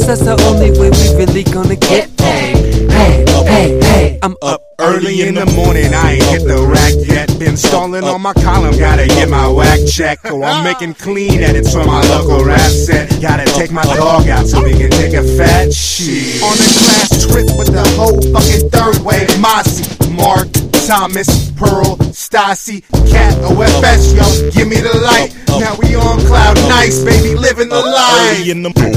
that's the only way we really gonna get paid. Hey, I'm up early in the morning, I ain't hit the rack yet. Been stalling on my column, gotta get my whack check. Oh, I'm making clean edits for my local rap set. Gotta take my dog out so we can take a fat shit. On a class trip with the whole fucking third wave. Mossy, Mark, Thomas, Pearl, Stassi, Cat, OFS, yo, give me the light. Now we on cloud nice, baby, living the life.